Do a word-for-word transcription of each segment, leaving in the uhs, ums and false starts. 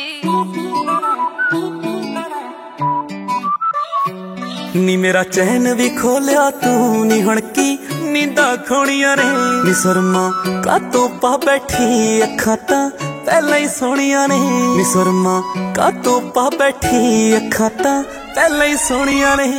नी मेरा चैन भी खोलिया तू नी हुण की नींदा खोणियां ने नी सुरमा कातों पा बैठी अखां तां पहला ही सोहणियां ने नी सुरमा कातों पा बैठी अखां तां पहला ही सोहणियां ने।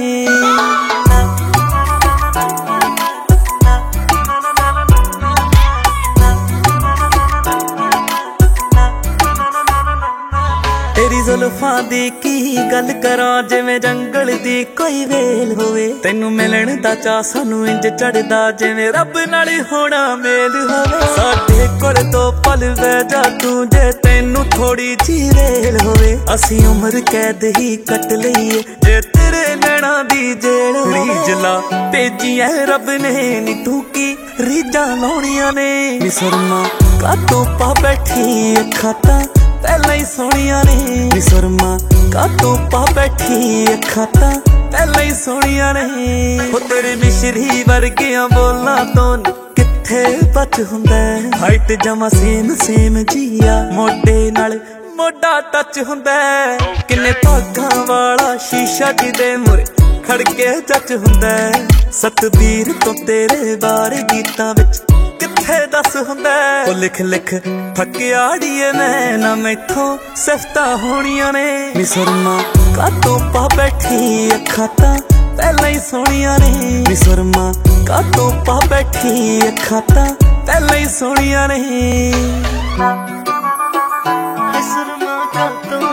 तेरी जुल्फां दी की गल करां जिवें जंगल दी कोई वेल होवे तैनू मिलन दा चा सानू इंज चढ़दा जिवें रब नाल होना मेल होवे साडे कोल तो पल वह जा तू जे तैनू थोड़ी जी वेल होवे असीं उम्र कैद ही कट लईए जे तेरे नैना दी जेल रीजला भेजी है रब ने नी तू की रीजां लाउणियां ने नी सुरमा कातों पा बैठी अखां तां पहला ही सोहणियां ने नी सुरमा कातों पा बैठी अखां तां पहला ही सोहणियां ने। हो तेरे मिश्री वर्गियां बोलां तो किथे बच हुंदा हाइट जमा सेम सेम जिया मोढे नाल मोढा टच हुंदा किन्ने भागां वाला शीशा जिदे मुरे खड़के जच हुंदा सतबीर तो तेरे बारे गीतां विच किथे दस हुंदा ओ लिख लिख थकियाड़िए मैं ना मैथों सिफतां होणियां ने नी सुरमा कातों पा बैठी अखां तां पहला ही सोहणियां ने नी सुरमा कातों पा बैठी अखां तां पहला ही सोहणियां ने सुरमा कातों